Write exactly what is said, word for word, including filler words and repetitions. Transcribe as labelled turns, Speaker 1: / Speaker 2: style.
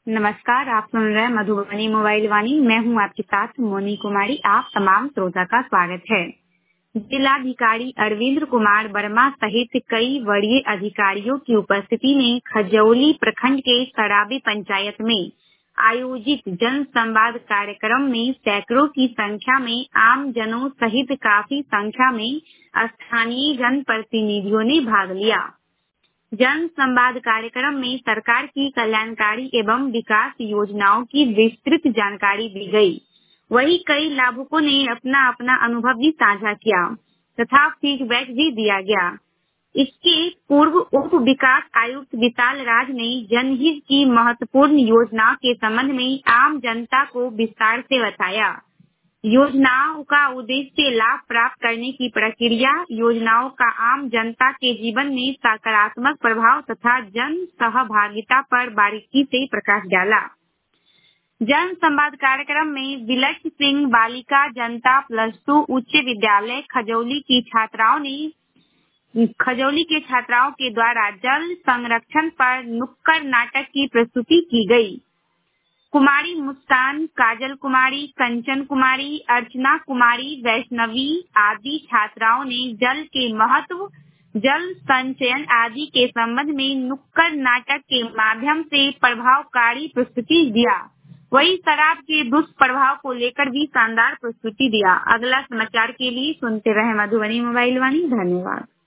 Speaker 1: नमस्कार, आप सुन रहे हैं मधुबनी मोबाइल वाणी। मैं हूं आपके साथ मोनी कुमारी। आप तमाम श्रोता का स्वागत है। जिलाधिकारी अरविंद कुमार वर्मा सहित कई वरीय अधिकारियों की उपस्थिति में खजौली प्रखंड के सराबी पंचायत में आयोजित जन संवाद कार्यक्रम में सैकड़ों की संख्या में आम जनों सहित काफी संख्या में स्थानीय जनप्रतिनिधियों ने भाग लिया। जन संवाद कार्यक्रम में सरकार की कल्याणकारी एवं विकास योजनाओं की विस्तृत जानकारी दी गई। वहीं कई लाभुकों ने अपना अपना अनुभव भी साझा किया तथा फीडबैक भी दिया गया। इसके पूर्व उप विकास आयुक्त विशाल राज ने जनहित की महत्वपूर्ण योजनाओं के संबंध में आम जनता को विस्तार से बताया। योजनाओं का उद्देश्य लाभ प्राप्त करने की प्रक्रिया, योजनाओं का आम जनता के जीवन में सकारात्मक प्रभाव तथा जन सहभागिता पर बारीकी से प्रकाश डाला। जन संवाद कार्यक्रम में विलक्ष्य सिंह बालिका जनता प्लस टू उच्च विद्यालय खजौली की छात्राओं ने खजौली के छात्राओं के द्वारा जल संरक्षण पर नुक्कड़ नाटक की प्रस्तुति की गई। कुमारी मुस्कान, काजल कुमारी, कंचन कुमारी, अर्चना कुमारी, वैष्णवी आदि छात्राओं ने जल के महत्व, जल संचयन आदि के संबंध में नुक्कड़ नाटक के माध्यम से प्रभावकारी प्रस्तुति दिया। वही शराब के दुष्प्रभाव को लेकर भी शानदार प्रस्तुति दिया। अगला समाचार के लिए सुनते रहे मधुबनी मोबाइल वाणी। धन्यवाद।